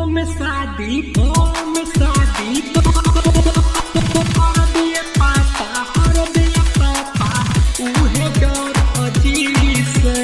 में शादी तो और दिए पापा उहे डर अजीब से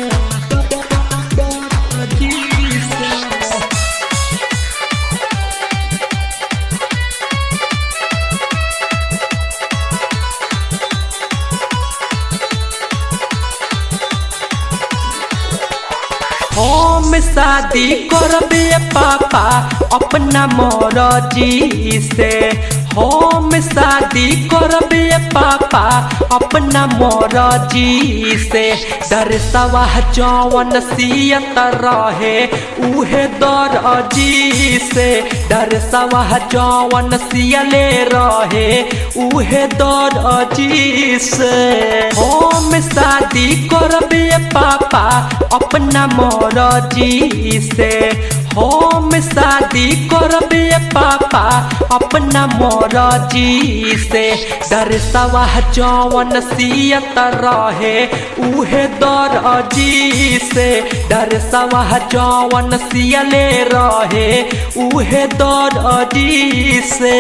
हम शादी करबे पापा अपना मर्जी से। हम शादी करबे पापा अपना मर्जी से। दरसवा जवन सियत रहे उहे दर्जी से। दरसवा जवन सियले रहे उहे दर्जी से। हम शादी करबे पापा अपना मर्जी से। हम शादी करबे पापा अपना मर्जी से। दरसवा जवन सियत रहे उहे दर्जी से। दरसवा जवन सियले रहे उहे दर्जी से।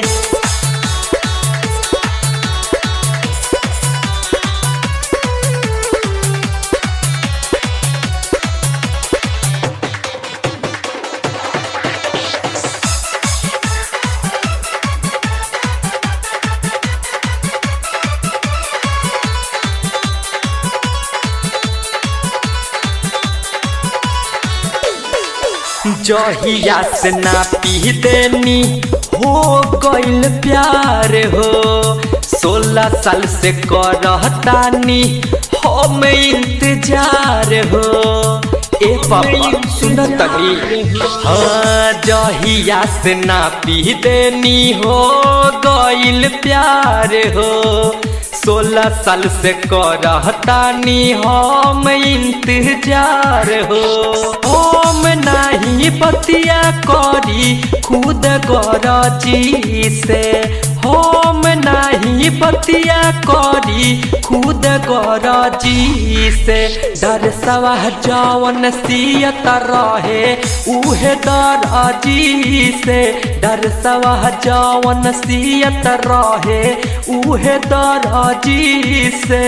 जहिया से ना पी देनी हो गइल प्यार हो। 16 साल से करतानी हम इंतजार हो। ए पापा सुनत तनी। हाँ जहिया से ना पी देनी हो गइल प्यार हो। 16 साल से करतानी हम इंतजार हो। हम नहीं बतिया करी खुद गरजी से। हम नहीं बतिया करी खुद गरजी से। दरसवा जवन सियत रहे उहे दर्जी से। दरसवा जवन सियत रहे उहे दर्जी से।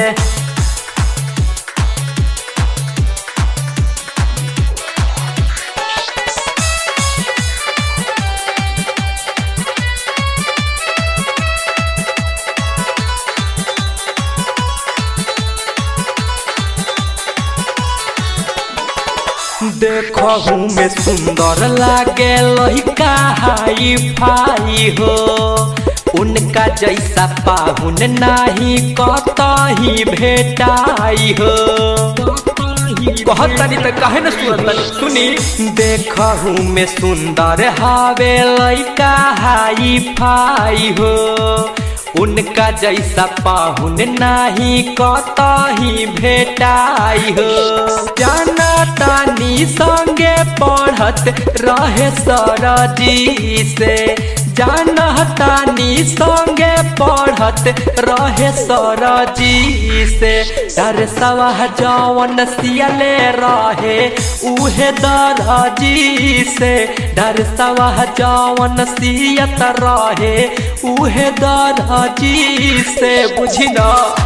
देखहु में सुंदर लागे लइका हाई फाई हो। उनका जैसा पाहुन नाही कतही भेटाई हो। कहतनी त काहे न सुनतनी सुनी। देखहु में सुंदर हावे लइका हाई फाई हो। उनका जैसा पाहुन नाही कतही भेटाई हो। जाना तानी संगे पढ़त रहे सरजी से। जाना तानी संगे पढ़त रहे सरजी से। दरसवा जवन सियले रहे उहे दर्जी से। दरसवा जवन सियत रहे उहे दर्जी से। बुझी ना।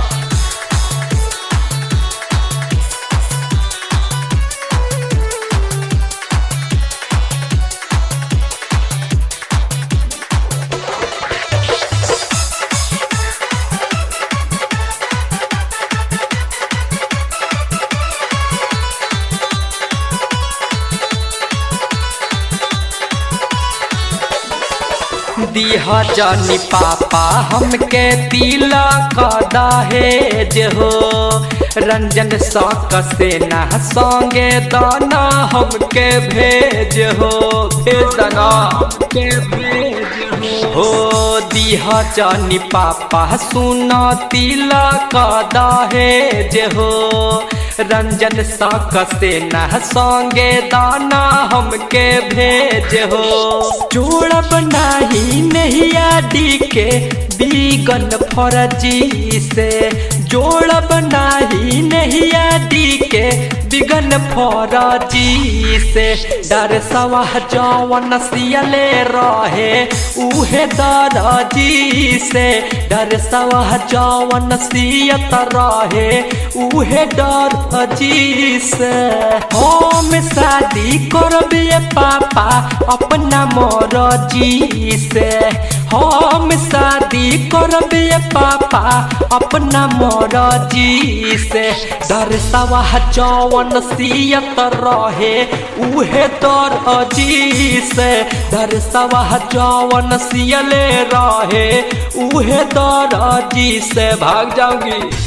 दिहा जानी पापा हमके तिलक दहेज हो। रंजन शौक से ना संगे दाना हमके भेज हो। भेजना के भेज हो। दिहा जानी पापा सुना तिलक दहेज हो। रंजन शौक से ना संगे दाना हमके भेज हो। जोड़ब नाही नैया डी के बिगन फौजी से जोड़ब नाही नैया दी के बिगन फौजी से डर सवा जवन सियले रहे उहे दरजी से डर सवा जवन सियत रहे उहे दरजी से हम शादी करबे पापा अपना मरजी से हम शादी करबे पापा अपना मरजी से डर सवा जवन सियत रहे उहे दरजी से डर सवा जवन सियले रहे उहे दरजी से भाग जाऊंगी।